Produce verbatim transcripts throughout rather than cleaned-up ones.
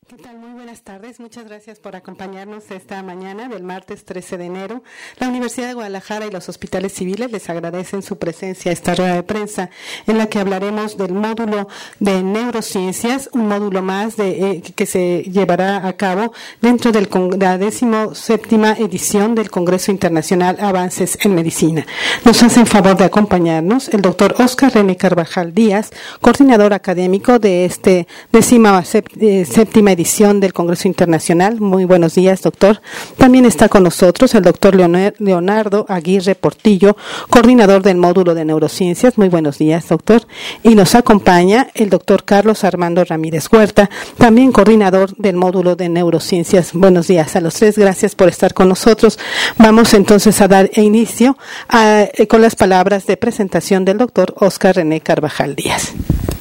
¿Qué tal? Muy buenas tardes. Muchas gracias por acompañarnos esta mañana del martes trece de enero. La Universidad de Guadalajara y los hospitales civiles les agradecen su presencia a esta rueda de prensa en la que hablaremos del módulo de neurociencias, un módulo más de, eh, que se llevará a cabo dentro del, de la decimoséptima edición del Congreso Internacional Avances en Medicina. Nos hacen favor de acompañarnos el doctor Óscar René Carvajal Díaz, coordinador académico de este décima séptima edición del Congreso Internacional. Muy buenos días, doctor. También está con nosotros el doctor Leonardo Aguirre Portillo, coordinador del módulo de neurociencias. Muy buenos días, doctor. Y nos acompaña el doctor Carlos Armando Ramírez Huerta, también coordinador del módulo de neurociencias. Buenos días a los tres. Gracias por estar con nosotros. Vamos entonces a dar inicio a, con las palabras de presentación del doctor Óscar René Carvajal Díaz.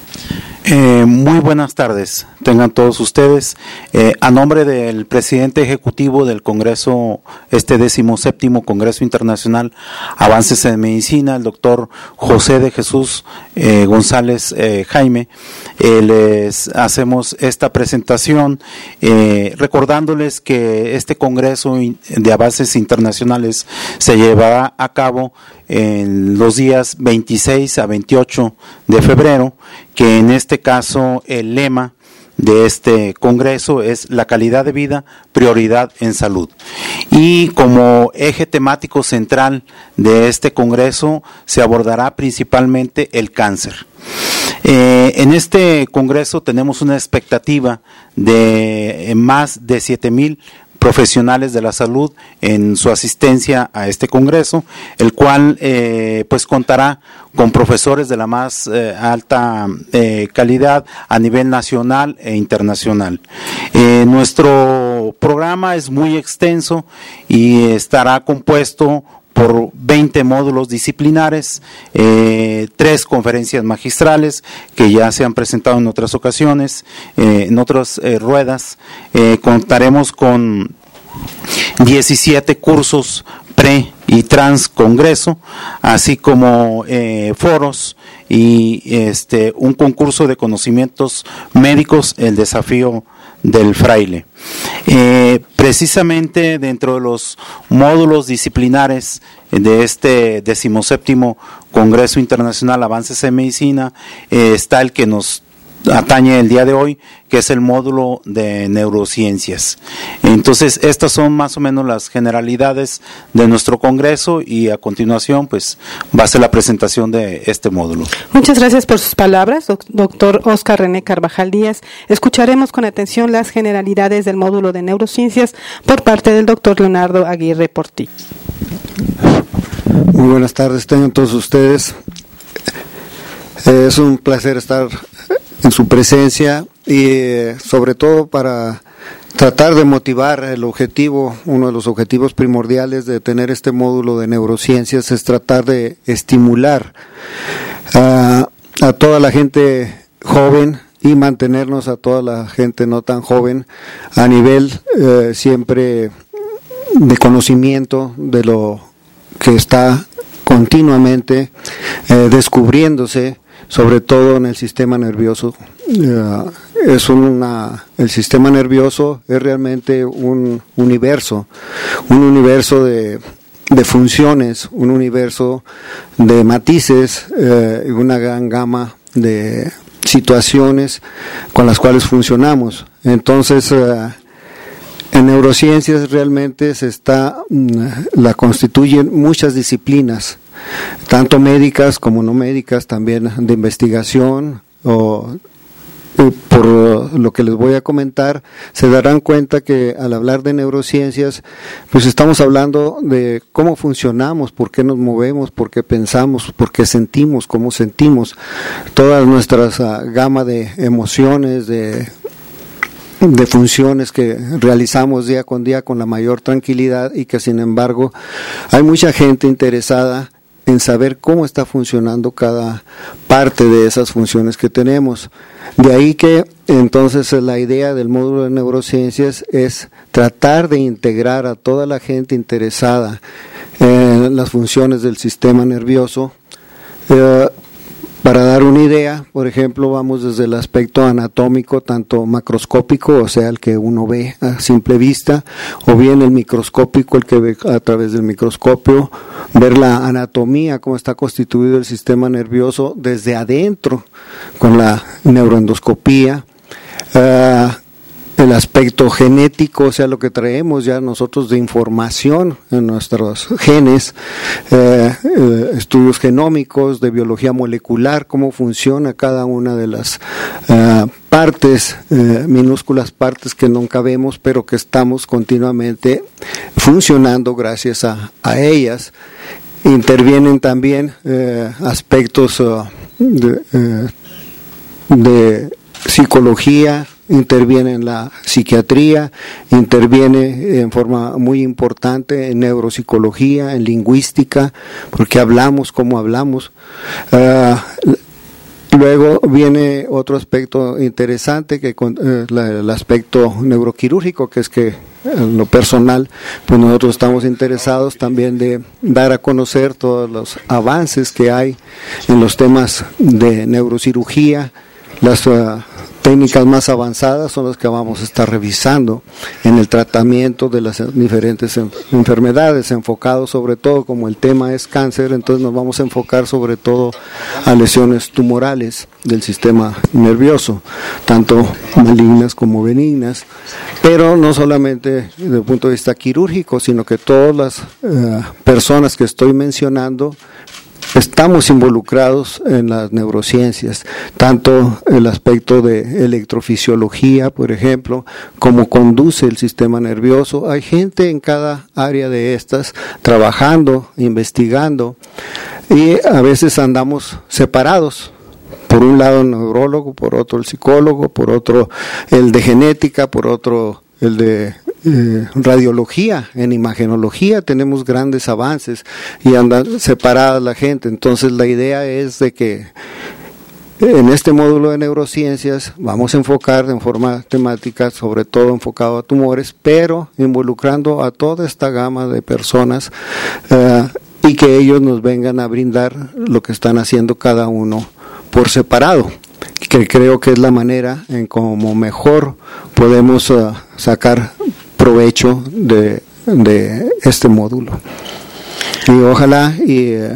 Eh, muy buenas tardes, tengan todos ustedes. Eh, a nombre del presidente ejecutivo del Congreso, este decimoséptimo Congreso Internacional Avances en Medicina, el doctor José de Jesús eh, González eh, Jaime, eh, les hacemos esta presentación eh, recordándoles que este Congreso de Avances Internacionales se llevará a cabo en los días veintiséis a veintiocho de febrero, que en este caso el lema de este congreso es la calidad de vida, prioridad en salud. Y como eje temático central de este congreso se abordará principalmente el cáncer. Eh, en este congreso tenemos una expectativa de más de siete mil profesionales de la salud en su asistencia a este congreso, el cual eh, pues contará con profesores de la más eh, alta eh, calidad a nivel nacional e internacional. Eh, nuestro programa es muy extenso y estará compuesto por veinte módulos disciplinares, eh, tres conferencias magistrales que ya se han presentado en otras ocasiones, eh, en otras eh, ruedas. Eh, contaremos con diecisiete cursos pre y trans congreso, así como eh, foros y este un concurso de conocimientos médicos, el desafío del fraile. Eh, precisamente dentro de los módulos disciplinares de este decimoséptimo Congreso Internacional Avances en Medicina eh, está el que nos atañe el día de hoy, que es el módulo de neurociencias. Entonces, estas son más o menos las generalidades de nuestro congreso y a continuación, pues, va a ser la presentación de este módulo. Muchas gracias por sus palabras, doctor Óscar René Carvajal Díaz. Escucharemos con atención las generalidades del módulo de neurociencias por parte del doctor Leonardo Aguirre Portillo. Muy buenas tardes, tengan todos ustedes. Es un placer estar en su presencia y eh, sobre todo para tratar de motivar el objetivo, uno de los objetivos primordiales de tener este módulo de neurociencias es tratar de estimular a, a toda la gente joven y mantenernos a toda la gente no tan joven a nivel eh, siempre de conocimiento de lo que está continuamente eh, descubriéndose, sobre todo en el sistema nervioso. Uh, es una, el sistema nervioso es realmente un universo, un universo de, de funciones, un universo de matices, uh, una gran gama de situaciones con las cuales funcionamos. Entonces, uh, en neurociencias realmente se está, uh, la constituyen muchas disciplinas, tanto médicas como no médicas, también de investigación, o por lo que les voy a comentar, se darán cuenta que al hablar de neurociencias, pues estamos hablando de cómo funcionamos, por qué nos movemos, por qué pensamos, por qué sentimos, cómo sentimos, todas nuestras uh, gama de emociones, de de funciones que realizamos día con día con la mayor tranquilidad y que sin embargo hay mucha gente interesada en saber cómo está funcionando cada parte de esas funciones que tenemos. De ahí que entonces la idea del módulo de neurociencias es tratar de integrar a toda la gente interesada en las funciones del sistema nervioso eh, para dar una idea, por ejemplo, vamos desde el aspecto anatómico, tanto macroscópico, o sea, el que uno ve a simple vista, o bien el microscópico, el que ve a través del microscopio, ver la anatomía, cómo está constituido el sistema nervioso desde adentro, con la neuroendoscopía, uh, el aspecto genético, o sea, lo que traemos ya nosotros de información en nuestros genes, eh, eh, estudios genómicos, de biología molecular, cómo funciona cada una de las eh, partes, eh, minúsculas partes que nunca vemos, pero que estamos continuamente funcionando gracias a, a ellas. Intervienen también eh, aspectos uh, de, eh, de psicología, interviene en la psiquiatría, interviene en forma muy importante en neuropsicología, en lingüística, porque hablamos como hablamos. Uh, Luego viene otro aspecto interesante, que eh, la, el aspecto neuroquirúrgico, que es que en lo personal, pues nosotros estamos interesados también de dar a conocer todos los avances que hay en los temas de neurocirugía. Las uh, técnicas más avanzadas son las que vamos a estar revisando en el tratamiento de las diferentes en, enfermedades, enfocados sobre todo, como el tema es cáncer, entonces nos vamos a enfocar sobre todo a lesiones tumorales del sistema nervioso, tanto malignas como benignas, pero no solamente desde el punto de vista quirúrgico, sino que todas las uh, personas que estoy mencionando estamos involucrados en las neurociencias, tanto el aspecto de electrofisiología, por ejemplo, cómo conduce el sistema nervioso. Hay gente en cada área de estas trabajando, investigando, y a veces andamos separados. Por un lado el neurólogo, por otro el psicólogo, por otro el de genética, por otro el de eh, radiología. En imagenología tenemos grandes avances y anda separada la gente. Entonces la idea es de que en este módulo de neurociencias vamos a enfocar en forma temática, sobre todo enfocado a tumores, pero involucrando a toda esta gama de personas eh, y que ellos nos vengan a brindar lo que están haciendo cada uno por separado, que creo que es la manera en cómo mejor podemos uh, sacar provecho de, de este módulo. Y ojalá y, uh,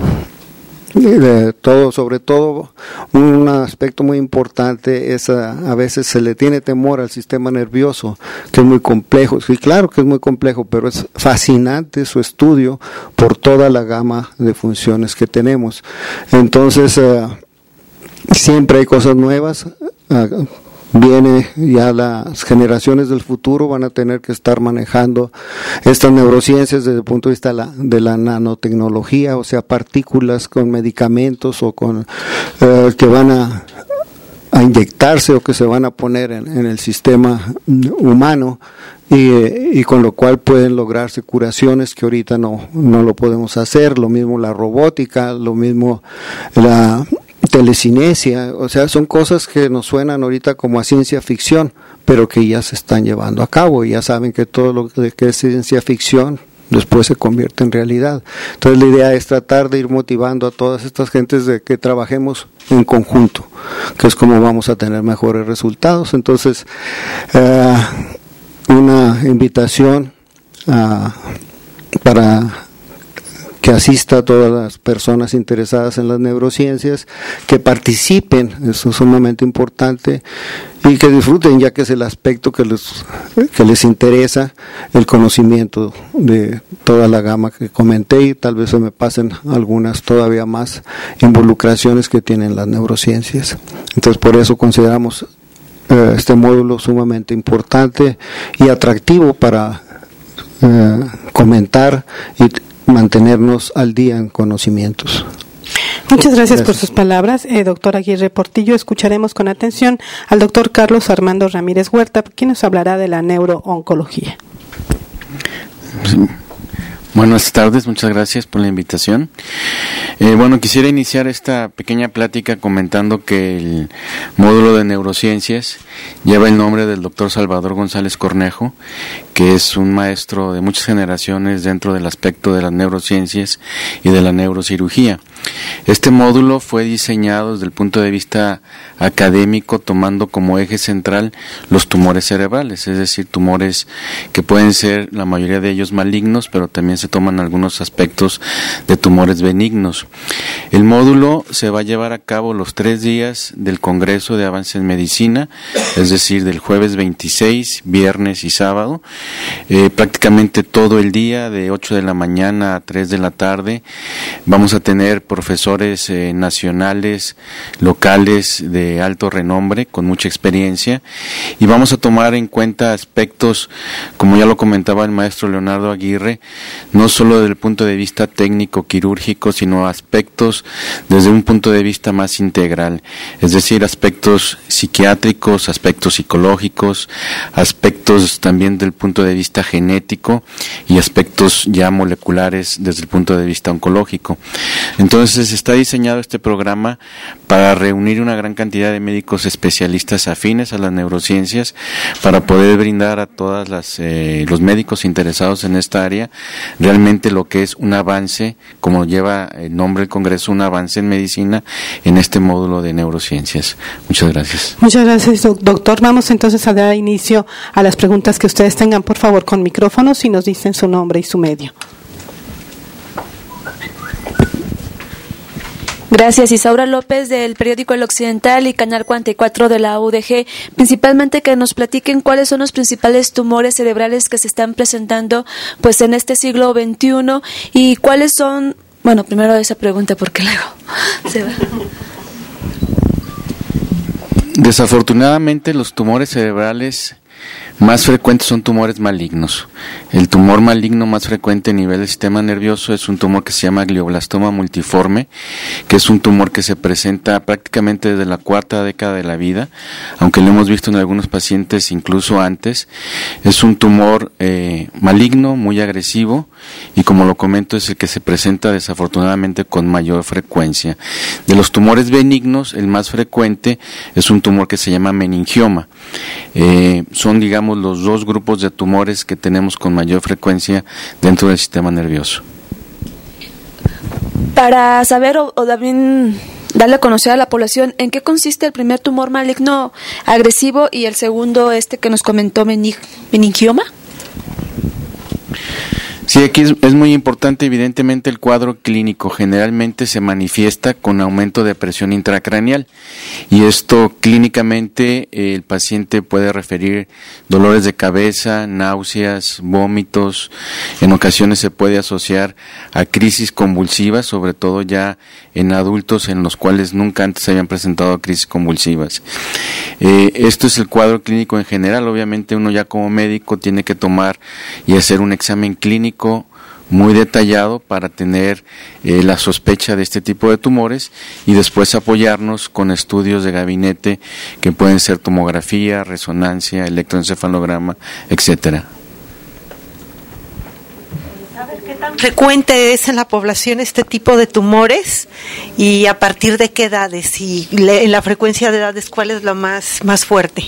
y de todo, sobre todo un aspecto muy importante es uh, a veces se le tiene temor al sistema nervioso, que es muy complejo. Sí, claro que es muy complejo, pero es fascinante su estudio por toda la gama de funciones que tenemos. Entonces uh, siempre hay cosas nuevas, uh, viene ya las generaciones del futuro van a tener que estar manejando estas neurociencias desde el punto de vista de la, de la nanotecnología, o sea, partículas con medicamentos o con uh, que van a, a inyectarse o que se van a poner en, en el sistema humano, y, y con lo cual pueden lograrse curaciones que ahorita no, no lo podemos hacer. Lo mismo la robótica, lo mismo la telecinesia, o sea, son cosas que nos suenan ahorita como a ciencia ficción, pero que ya se están llevando a cabo, y ya saben que todo lo que es ciencia ficción después se convierte en realidad. Entonces la idea es tratar de ir motivando a todas estas gentes de que trabajemos en conjunto, que es como vamos a tener mejores resultados. Entonces eh, una invitación a, para que asista a todas las personas interesadas en las neurociencias, que participen, eso es sumamente importante, y que disfruten, ya que es el aspecto que les, que les interesa, el conocimiento de toda la gama que comenté, y tal vez se me pasen algunas todavía más involucraciones que tienen las neurociencias. Entonces por eso consideramos eh, este módulo sumamente importante y atractivo para eh, comentar y mantenernos al día en conocimientos. Muchas gracias, gracias por sus palabras, eh, doctor Aguirre Portillo. Escucharemos con atención al doctor Carlos Armando Ramírez Huerta, quien nos hablará de la neurooncología. Sí. Buenas tardes, muchas gracias por la invitación. Eh, bueno, quisiera iniciar esta pequeña plática comentando que el módulo de neurociencias lleva el nombre del doctor Salvador González Cornejo, que es un maestro de muchas generaciones dentro del aspecto de las neurociencias y de la neurocirugía. Este módulo fue diseñado desde el punto de vista académico, tomando como eje central los tumores cerebrales, es decir, tumores que pueden ser la mayoría de ellos malignos, pero también se toman algunos aspectos de tumores benignos. El módulo se va a llevar a cabo los tres días del Congreso de Avance en Medicina, es decir, del jueves veintiséis, viernes y sábado, eh, prácticamente todo el día, de ocho de la mañana a tres de la tarde. Vamos a tener profesores eh, nacionales, locales, de alto renombre, con mucha experiencia, y vamos a tomar en cuenta aspectos, como ya lo comentaba el maestro Leonardo Aguirre, no solo desde el punto de vista técnico, quirúrgico, sino aspectos desde un punto de vista más integral, es decir, aspectos psiquiátricos, aspectos psicológicos, aspectos también del punto de vista genético y aspectos ya moleculares desde el punto de vista oncológico. Entonces está diseñado este programa para reunir una gran cantidad de médicos especialistas afines a las neurociencias, para poder brindar a todas las eh, los médicos interesados en esta área realmente lo que es un avance, como lleva el nombre del Congreso, un avance en medicina en este módulo de neurociencias. Muchas gracias. Muchas gracias, doctor. Vamos entonces a dar inicio a las preguntas que ustedes tengan, por favor, con micrófonos, y nos dicen su nombre y su medio. Gracias. Isaura López, del periódico El Occidental y Canal cuarenta y cuatro de la U D G. Principalmente que nos platiquen cuáles son los principales tumores cerebrales que se están presentando pues en este siglo veintiuno, y cuáles son, bueno, primero esa pregunta porque luego se va. Desafortunadamente, los tumores cerebrales más frecuentes son tumores malignos. El tumor maligno más frecuente a nivel del sistema nervioso es un tumor que se llama glioblastoma multiforme, que es un tumor que se presenta prácticamente desde la cuarta década de la vida, aunque lo hemos visto en algunos pacientes incluso antes. Es un tumor eh, maligno, muy agresivo, y como lo comento, es el que se presenta desafortunadamente con mayor frecuencia. De los tumores benignos, el más frecuente es un tumor que se llama meningioma. Eh, son, digamos, los dos grupos de tumores que tenemos con mayor frecuencia dentro del sistema nervioso. Para saber o, o también darle a conocer a la población en qué consiste el primer tumor maligno agresivo y el segundo, este que nos comentó, mening, meningioma. Sí, aquí es, es muy importante. Evidentemente, el cuadro clínico generalmente se manifiesta con aumento de presión intracraneal, y esto clínicamente eh, el paciente puede referir dolores de cabeza, náuseas, vómitos. En ocasiones se puede asociar a crisis convulsivas, sobre todo ya en adultos en los cuales nunca antes se habían presentado crisis convulsivas. Eh, esto es el cuadro clínico en general. Obviamente uno ya como médico tiene que tomar y hacer un examen clínico muy detallado para tener eh, la sospecha de este tipo de tumores, y después apoyarnos con estudios de gabinete que pueden ser tomografía, resonancia, electroencefalograma, etcétera. ¿Qué tan frecuente es en la población este tipo de tumores y a partir de qué edades, y le, en la frecuencia de edades cuál es la más, más fuerte?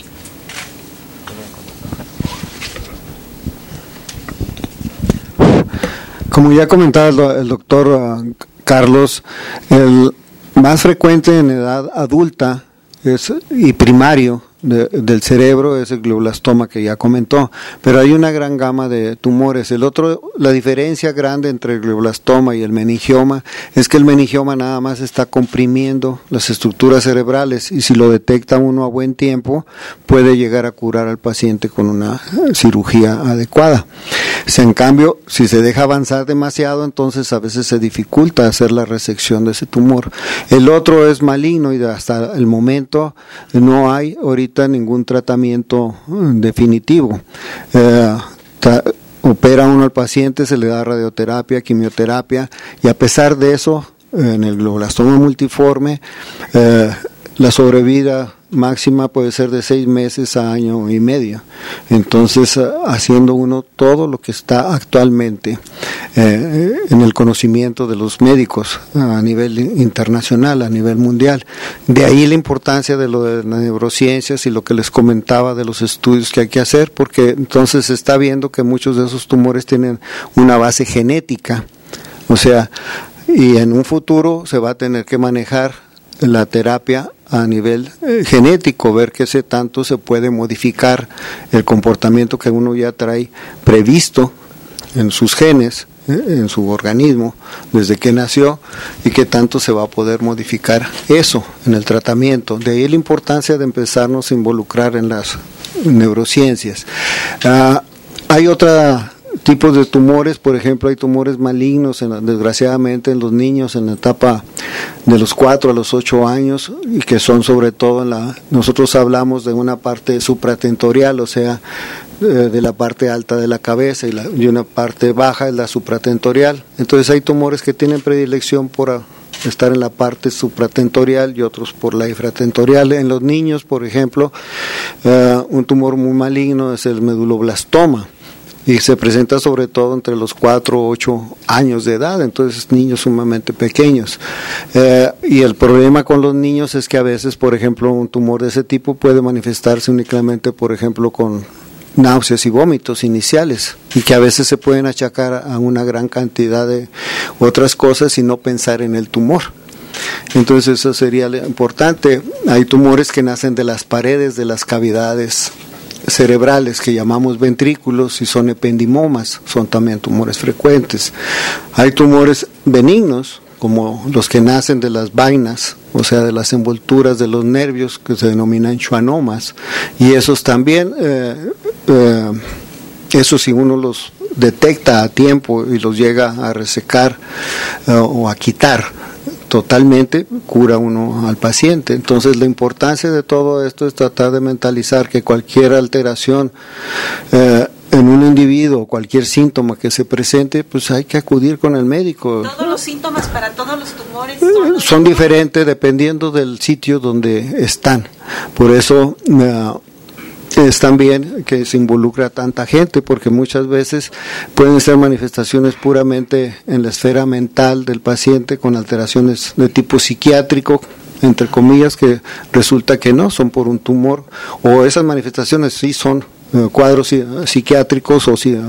Como ya comentaba el, el doctor uh, Carlos, el más frecuente en edad adulta es, y primario de, del cerebro, es el glioblastoma que ya comentó, pero hay una gran gama de tumores. El otro, la diferencia grande entre el glioblastoma y el meningioma es que el meningioma nada más está comprimiendo las estructuras cerebrales, y si lo detecta uno a buen tiempo puede llegar a curar al paciente con una cirugía adecuada. Si en cambio, si se deja avanzar demasiado, entonces a veces se dificulta hacer la resección de ese tumor. El otro es maligno, y hasta el momento no hay ahorita ningún tratamiento definitivo. Eh, ta, opera uno al paciente, se le da radioterapia, quimioterapia, y a pesar de eso, en el glioblastoma multiforme, eh, la sobrevida máxima puede ser de seis meses a año y medio. Entonces, haciendo uno todo lo que está actualmente eh, en el conocimiento de los médicos a nivel internacional, a nivel mundial. De ahí la importancia de lo de las neurociencias y lo que les comentaba de los estudios que hay que hacer, porque entonces se está viendo que muchos de esos tumores tienen una base genética. O sea, y en un futuro se va a tener que manejar la terapia a nivel eh, genético, ver qué se tanto se puede modificar el comportamiento que uno ya trae previsto en sus genes, eh, en su organismo, desde que nació, y qué tanto se va a poder modificar eso en el tratamiento. De ahí la importancia de empezarnos a involucrar en las neurociencias. Ah, hay otra tipos de tumores, por ejemplo, hay tumores malignos, en la, desgraciadamente en los niños en la etapa de los cuatro a los ocho años, y que son sobre todo en la, nosotros hablamos de una parte supratentorial, o sea, eh, de la parte alta de la cabeza, y, la, y una parte baja es la supratentorial. Entonces hay tumores que tienen predilección por a, estar en la parte supratentorial y otros por la infratentorial. En los niños, por ejemplo, uh, un tumor muy maligno es el meduloblastoma, y se presenta sobre todo entre los cuatro o ocho años de edad, entonces niños sumamente pequeños. Eh, y el problema con los niños es que a veces, por ejemplo, un tumor de ese tipo puede manifestarse únicamente, por ejemplo, con náuseas y vómitos iniciales, y que a veces se pueden achacar a una gran cantidad de otras cosas y no pensar en el tumor. Entonces eso sería importante. Hay tumores que nacen de las paredes de las cavidades cerebrales que llamamos ventrículos y son ependimomas, son también tumores frecuentes. Hay tumores benignos como los que nacen de las vainas, o sea, de las envolturas de los nervios, que se denominan schwannomas, y esos también, eh, eh, esos si uno los detecta a tiempo y los llega a resecar eh, o a quitar totalmente, cura uno al paciente. Entonces la importancia de todo esto es tratar de mentalizar que cualquier alteración eh, en un individuo, cualquier síntoma que se presente, pues hay que acudir con el médico. ¿Todos los síntomas para todos los tumores son, los son diferentes dependiendo del sitio donde están? Por eso eh, es también que se involucra a tanta gente, porque muchas veces pueden ser manifestaciones puramente en la esfera mental del paciente, con alteraciones de tipo psiquiátrico, entre comillas, que resulta que no, son por un tumor, o esas manifestaciones sí son eh, cuadros psiquiátricos o sí,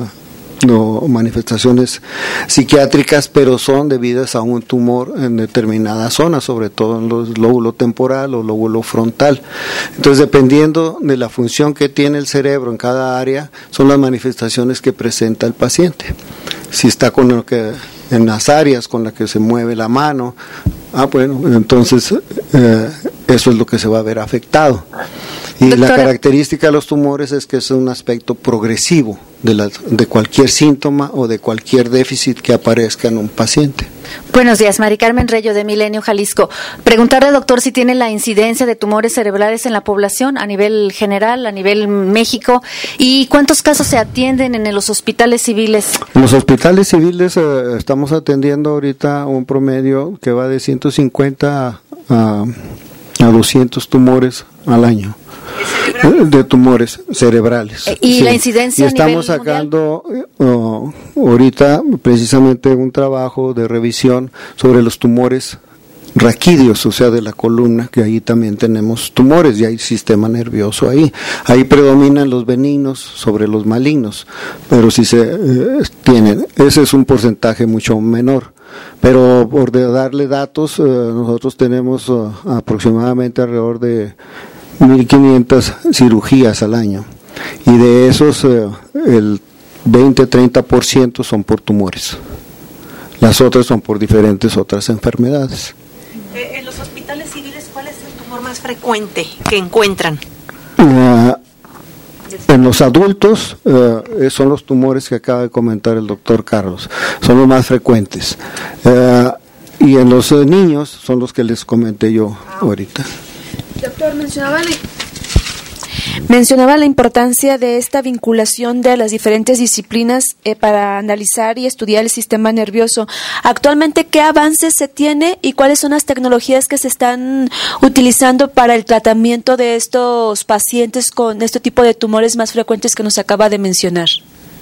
no, manifestaciones psiquiátricas, pero son debidas a un tumor en determinada zona, sobre todo en el lóbulo temporal o lóbulo frontal. Entonces, dependiendo de la función que tiene el cerebro en cada área, son las manifestaciones que presenta el paciente. Si está con lo que en las áreas con las que se mueve la mano, ah, bueno, entonces eh, eso es lo que se va a ver afectado. Y Doctora, la característica de los tumores es que es un aspecto progresivo de, la, de cualquier síntoma o de cualquier déficit que aparezca en un paciente. Buenos días, Mari Carmen Reyo, de Milenio, Jalisco. Preguntarle, doctor, si tiene la incidencia de tumores cerebrales en la población a nivel general, a nivel México, y cuántos casos se atienden en los hospitales civiles. En los hospitales civiles eh, estamos atendiendo ahorita un promedio que va de ciento cincuenta a, a doscientos tumores al año. De tumores cerebrales. ¿Y sí, la y incidencia estamos a nivel sacando uh, ahorita precisamente un trabajo de revisión sobre los tumores raquídeos, o sea, de la columna, que ahí también tenemos tumores y hay sistema nervioso ahí. Ahí predominan los benignos sobre los malignos, pero si se eh, tienen, ese es un porcentaje mucho menor. Pero por de darle datos, eh, nosotros tenemos uh, aproximadamente alrededor de mil quinientas cirugías al año, y de esos eh, el veinte a treinta por ciento son por tumores. Las otras son por diferentes otras enfermedades. Eh, en los hospitales civiles, ¿cuál es el tumor más frecuente que encuentran? Uh, en los adultos uh, son los tumores que acaba de comentar el doctor Carlos, son los más frecuentes. Uh, y en los uh, niños son los que les comenté yo ahorita. Doctor, mencionaba la, mencionaba la importancia de esta vinculación de las diferentes disciplinas eh, para analizar y estudiar el sistema nervioso. Actualmente, ¿qué avances se tiene y cuáles son las tecnologías que se están utilizando para el tratamiento de estos pacientes con este tipo de tumores más frecuentes que nos acaba de mencionar?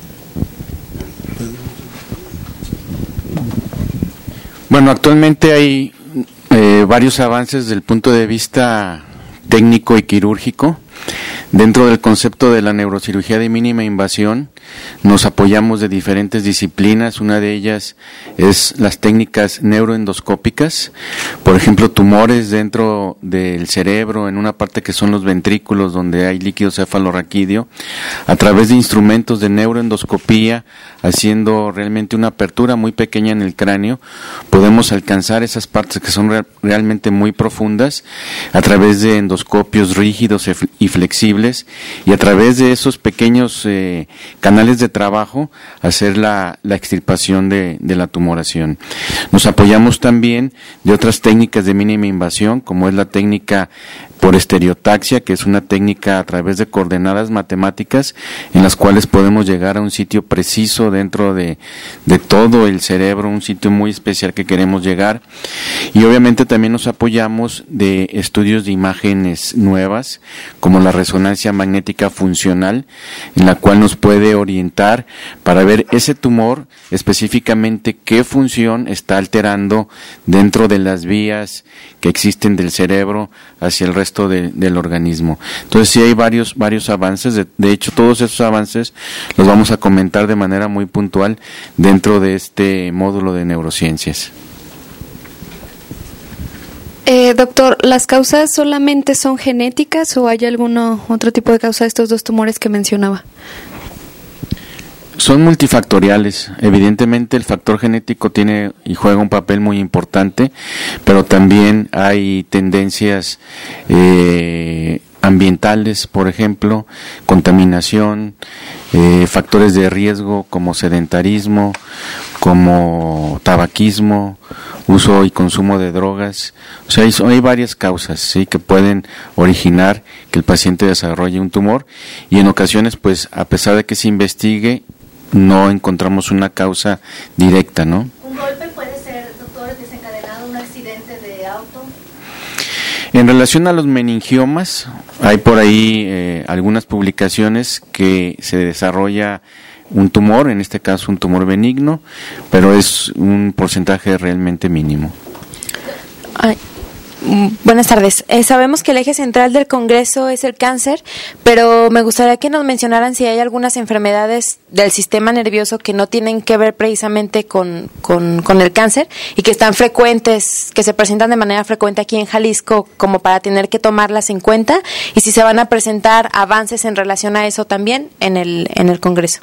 Bueno, actualmente hay eh, varios avances desde el punto de vista técnico y quirúrgico. dentro del concepto de la neurocirugía de mínima invasión, nos apoyamos de diferentes disciplinas. Una de ellas es las técnicas neuroendoscópicas, por ejemplo, tumores dentro del cerebro, en una parte que son los ventrículos, donde hay líquido cefalorraquídeo, a través de instrumentos de neuroendoscopía, haciendo realmente una apertura muy pequeña en el cráneo, podemos alcanzar esas partes que son re- realmente muy profundas, a través de endoscopios rígidos y flexibles, y a través de esos pequeños eh, canales de trabajo, hacer la, la extirpación de, de la tumoración. Nos apoyamos también de otras técnicas de mínima invasión, como es la técnica por estereotaxia, que es una técnica a través de coordenadas matemáticas en las cuales podemos llegar a un sitio preciso dentro de, de todo el cerebro, un sitio muy especial que queremos llegar. Y obviamente también nos apoyamos de estudios de imágenes nuevas, como la resonancia magnética funcional, en la cual nos puede orientar para ver ese tumor específicamente qué función está alterando dentro de las vías que existen del cerebro hacia el resto de, del organismo. Entonces sí hay varios varios avances, de, de hecho todos esos avances los vamos a comentar de manera muy puntual dentro de este módulo de neurociencias. Eh, doctor, ¿las causas solamente son genéticas o hay alguno otro tipo de causa de estos dos tumores que mencionaba? Son multifactoriales. Evidentemente el factor genético tiene y juega un papel muy importante, pero también hay tendencias eh, ambientales, por ejemplo, contaminación, eh, factores de riesgo como sedentarismo, como tabaquismo, uso y consumo de drogas. O sea, hay, hay varias causas, sí, que pueden originar que el paciente desarrolle un tumor, y en ocasiones, pues, a pesar de que se investigue, no encontramos una causa directa, ¿no? ¿Un golpe puede ser, doctor, desencadenado un accidente de auto? En relación a los meningiomas, hay por ahí eh, algunas publicaciones que se desarrolla un tumor, en este caso un tumor benigno, pero es un porcentaje realmente mínimo. Ay. Buenas tardes. Eh, sabemos que el eje central del Congreso es el cáncer, pero me gustaría que nos mencionaran si hay algunas enfermedades del sistema nervioso que no tienen que ver precisamente con, con, con el cáncer y que están frecuentes, que se presentan de manera frecuente aquí en Jalisco, como para tener que tomarlas en cuenta, y si se van a presentar avances en relación a eso también en el, en el Congreso.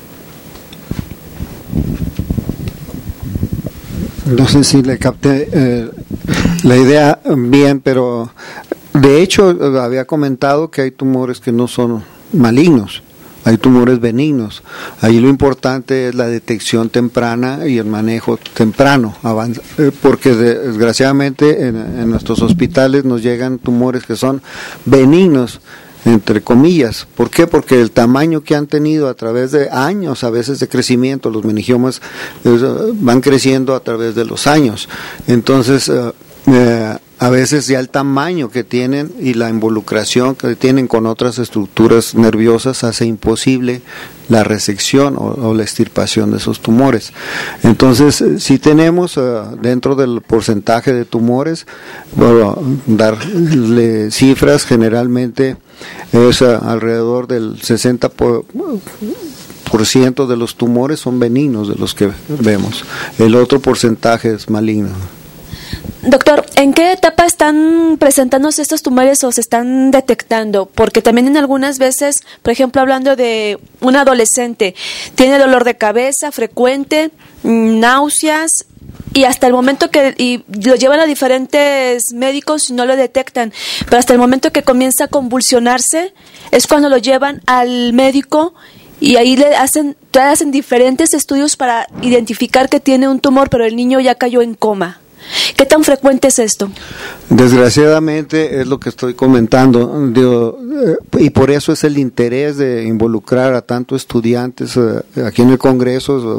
No sé si le capté eh, la idea bien, pero de hecho había comentado que hay tumores que no son malignos, hay tumores benignos. Ahí lo importante es la detección temprana y el manejo temprano, avanza, eh, porque desgraciadamente en, en nuestros hospitales nos llegan tumores que son benignos, entre comillas. ¿Por qué? Porque el tamaño que han tenido a través de años, a veces de crecimiento, los meningiomas eh, van creciendo a través de los años. Entonces, eh, eh, a veces ya el tamaño que tienen y la involucración que tienen con otras estructuras nerviosas hace imposible la resección o, o la extirpación de esos tumores. Entonces, si tenemos uh, dentro del porcentaje de tumores, bueno, darle cifras, generalmente es uh, alrededor del sesenta por ciento de los tumores son benignos de los que vemos. El otro porcentaje es maligno. Doctor, ¿en qué etapa están presentándose estos tumores o se están detectando? Porque también en algunas veces, por ejemplo, hablando de un adolescente, tiene dolor de cabeza frecuente, náuseas, y hasta el momento que y lo llevan a diferentes médicos y no lo detectan, pero hasta el momento que comienza a convulsionarse es cuando lo llevan al médico y ahí le hacen, hacen diferentes estudios para identificar que tiene un tumor, pero el niño ya cayó en coma. ¿Qué tan frecuente es esto? Desgraciadamente es lo que estoy comentando, digo, eh, y por eso es el interés de involucrar a tantos estudiantes eh, aquí en el Congreso,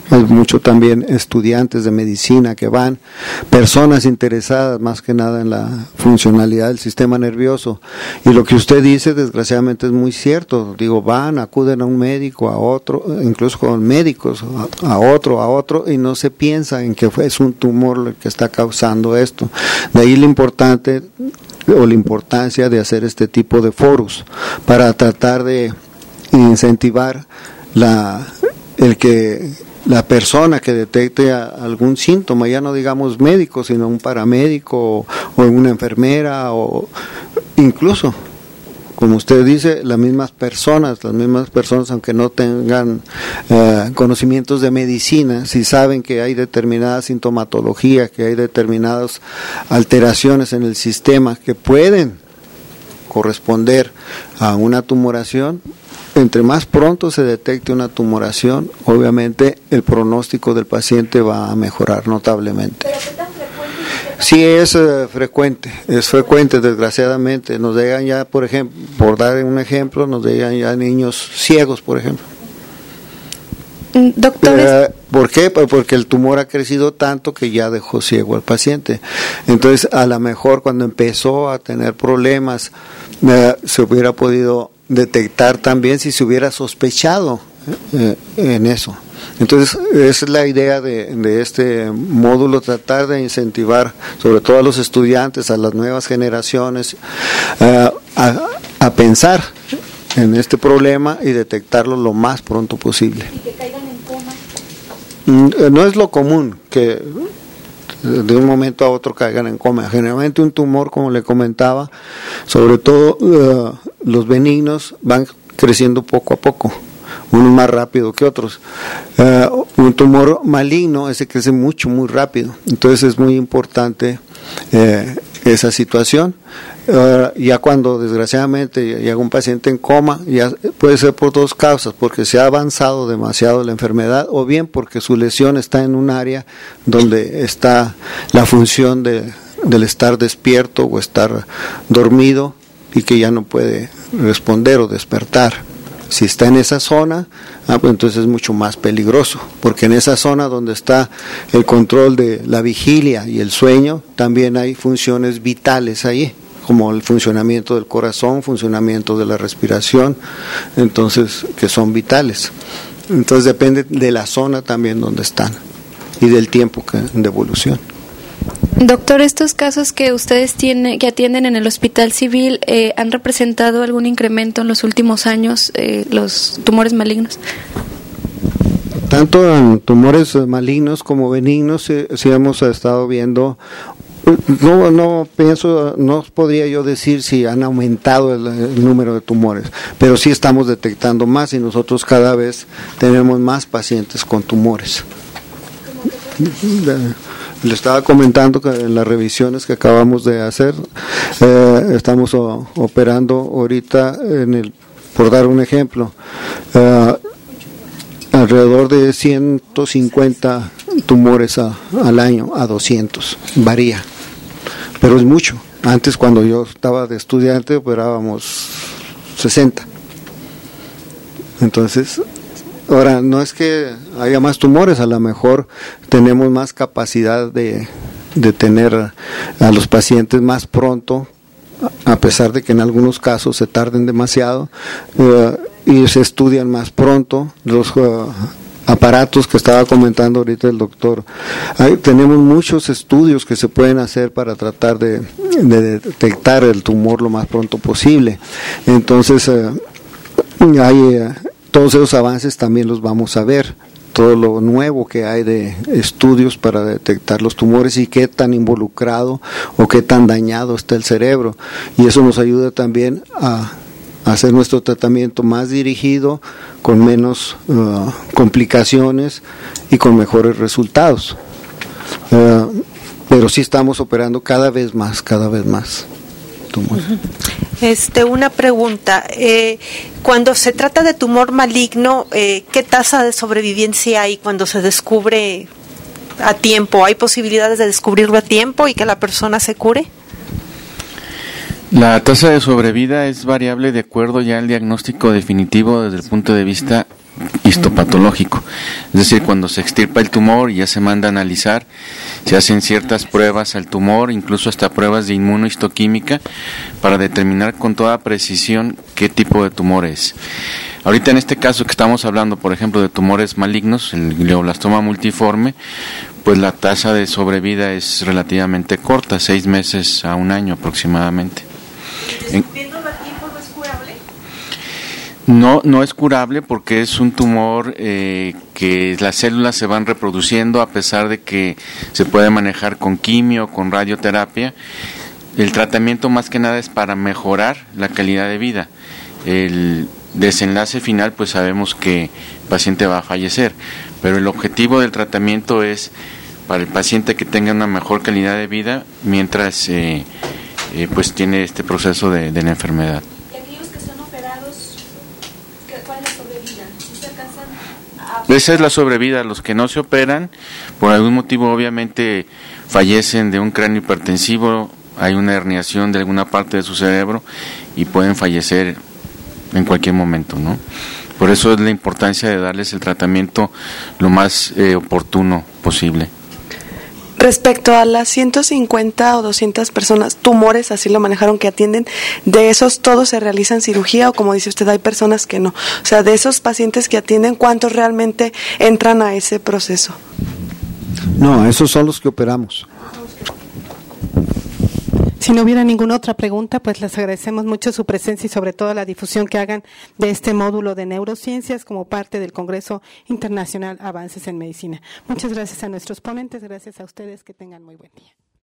hay mucho también estudiantes de medicina que van, personas interesadas más que nada en la funcionalidad del sistema nervioso. Y lo que usted dice, desgraciadamente, es muy cierto. Digo, van, acuden a un médico, a otro, incluso con médicos, a, a otro, a otro, y no se piensa en que es un tumor el que está causando esto. De ahí lo importante o la importancia de hacer este tipo de foros para tratar de incentivar la el que la persona que detecte a, algún síntoma, ya no digamos médico, sino un paramédico o, o una enfermera, o incluso, como usted dice, las mismas personas, las mismas personas, aunque no tengan eh, conocimientos de medicina, si saben que hay determinada sintomatología, que hay determinadas alteraciones en el sistema que pueden corresponder a una tumoración, entre más pronto se detecte una tumoración, obviamente el pronóstico del paciente va a mejorar notablemente. Sí, es uh, frecuente, es frecuente, desgraciadamente. Nos llegan ya, por ejemplo, por dar un ejemplo, nos llegan ya niños ciegos, por ejemplo. Doctores. Uh, ¿Por qué? Porque el tumor ha crecido tanto que ya dejó ciego al paciente. Entonces, a lo mejor cuando empezó a tener problemas, uh, se hubiera podido detectar también si se hubiera sospechado eh, en eso. Entonces, esa es la idea de, de este módulo, tratar de incentivar sobre todo a los estudiantes, a las nuevas generaciones, eh, a, a pensar en este problema y detectarlo lo más pronto posible. ¿Y que caigan en coma? No es lo común que de un momento a otro caigan en coma. Generalmente un tumor, como le comentaba, sobre todo uh, los benignos, van creciendo poco a poco, unos más rápido que otros. Uh, un tumor maligno, ese crece mucho, muy rápido. Entonces es muy importante eh, esa situación. Uh, ya cuando desgraciadamente llega un paciente en coma, ya puede ser por dos causas, porque se ha avanzado demasiado la enfermedad, o bien porque su lesión está en un área donde está la función de, del estar despierto o estar dormido y que ya no puede responder o despertar. Si está en esa zona, ah, pues entonces es mucho más peligroso, porque en esa zona donde está el control de la vigilia y el sueño, también hay funciones vitales ahí, como el funcionamiento del corazón, funcionamiento de la respiración, entonces que son vitales. Entonces depende de la zona también donde están y del tiempo que, de evolución. Doctor, estos casos que ustedes tienen, que atienden en el Hospital Civil, eh, ¿han representado algún incremento en los últimos años, eh, los tumores malignos? Tanto en tumores malignos como benignos, eh, sí hemos estado viendo. No, no pienso, no podría yo decir si han aumentado el, el número de tumores, pero sí estamos detectando más y nosotros cada vez tenemos más pacientes con tumores. Le estaba comentando que en las revisiones que acabamos de hacer, eh, estamos o, operando ahorita, en el, por dar un ejemplo, eh, alrededor de ciento cincuenta tumores a, al año, a doscientos, varía, pero es mucho. Antes, cuando yo estaba de estudiante, operábamos sesenta. Entonces, ahora, no es que haya más tumores, a lo mejor tenemos más capacidad de, de tener a los pacientes más pronto, a pesar de que en algunos casos se tarden demasiado, uh, y se estudian más pronto. Los uh, aparatos que estaba comentando ahorita el doctor, hay, tenemos muchos estudios que se pueden hacer para tratar de, de detectar el tumor lo más pronto posible. Entonces, uh, hay... Uh, todos esos avances también los vamos a ver, todo lo nuevo que hay de estudios para detectar los tumores y qué tan involucrado o qué tan dañado está el cerebro, y eso nos ayuda también a hacer nuestro tratamiento más dirigido, con menos uh, complicaciones y con mejores resultados. Uh, pero sí estamos operando cada vez más, cada vez más tumores. Este, una pregunta, eh, cuando se trata de tumor maligno, eh, ¿qué tasa de sobrevivencia hay cuando se descubre a tiempo? ¿Hay posibilidades de descubrirlo a tiempo y que la persona se cure? La tasa de sobrevida es variable de acuerdo ya al diagnóstico definitivo desde el punto de vista histopatológico. Es decir, cuando se extirpa el tumor y ya se manda a analizar, se hacen ciertas pruebas al tumor, incluso hasta pruebas de inmunohistoquímica, para determinar con toda precisión qué tipo de tumor es. Ahorita en este caso que estamos hablando, por ejemplo, de tumores malignos, el glioblastoma multiforme, pues la tasa de sobrevida es relativamente corta, seis meses a un año aproximadamente. En, No, no es curable porque es un tumor eh, que las células se van reproduciendo a pesar de que se puede manejar con quimio, con radioterapia. El tratamiento más que nada es para mejorar la calidad de vida. El desenlace final, pues sabemos que el paciente va a fallecer, pero el objetivo del tratamiento es para el paciente que tenga una mejor calidad de vida mientras eh, eh, pues tiene este proceso de, de la enfermedad. Esa es la sobrevida. Los que no se operan, por algún motivo obviamente fallecen de un cráneo hipertensivo, hay una herniación de alguna parte de su cerebro y pueden fallecer en cualquier momento, ¿no? Por eso es la importancia de darles el tratamiento lo más eh, oportuno posible. Respecto a las ciento cincuenta o doscientas personas, tumores, así lo manejaron, que atienden, de esos todos se realizan cirugía o, como dice usted, hay personas que no. O sea, de esos pacientes que atienden, ¿cuántos realmente entran a ese proceso? No, esos son los que operamos. Si no hubiera ninguna otra pregunta, pues les agradecemos mucho su presencia y sobre todo la difusión que hagan de este módulo de neurociencias como parte del Congreso Internacional Avances en Medicina. Muchas gracias a nuestros ponentes, gracias a ustedes, que tengan muy buen día.